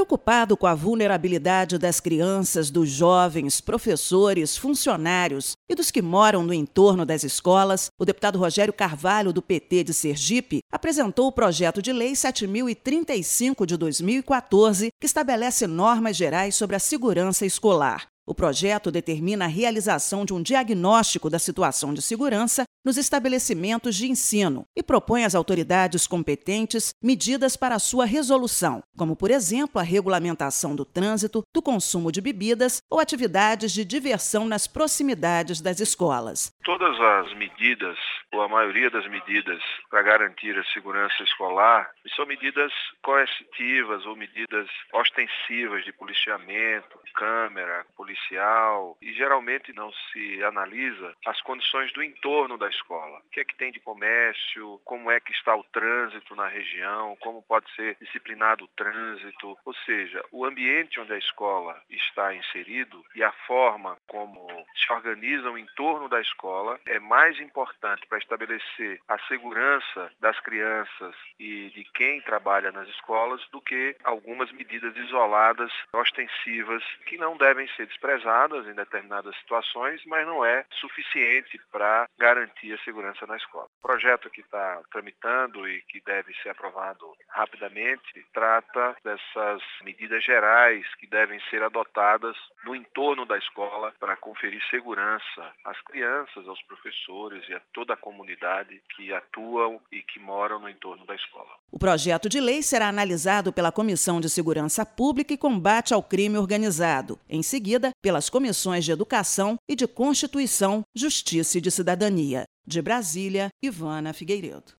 Preocupado com a vulnerabilidade das crianças, dos jovens, professores, funcionários e dos que moram no entorno das escolas, o deputado Rogério Carvalho, do PT de Sergipe, apresentou o projeto de lei 7.035 de 2014, que estabelece normas gerais sobre a segurança escolar. O projeto determina a realização de um diagnóstico da situação de segurança nos estabelecimentos de ensino e propõe às autoridades competentes medidas para a sua resolução, como, por exemplo, a regulamentação do trânsito, do consumo de bebidas ou atividades de diversão nas proximidades das escolas. Todas as medidas, ou a maioria das medidas para garantir a segurança escolar, são medidas coercitivas ou medidas ostensivas de policiamento, câmera, policial, e geralmente não se analisa as condições do entorno da escola. O que é que tem de comércio, como é que está o trânsito na região, como pode ser disciplinado o trânsito, ou seja, o ambiente onde a escola está inserido e a forma como se organiza o entorno da escola é mais importante para estabelecer a segurança das crianças e de quem trabalha nas escolas do que algumas medidas isoladas, ostensivas, que não devem ser desprezadas em determinadas situações, mas não é suficiente para garantir a segurança na escola. O projeto que está tramitando e que deve ser aprovado rapidamente trata dessas medidas gerais que devem ser adotadas no entorno da escola para conferir segurança às crianças, aos professores e a toda a comunidade que atuam e que moram no entorno da escola. O projeto de lei será analisado pela Comissão de Segurança Pública e Combate ao Crime Organizado, em seguida pelas Comissões de Educação e de Constituição, Justiça e de Cidadania. De Brasília, Ivana Figueiredo.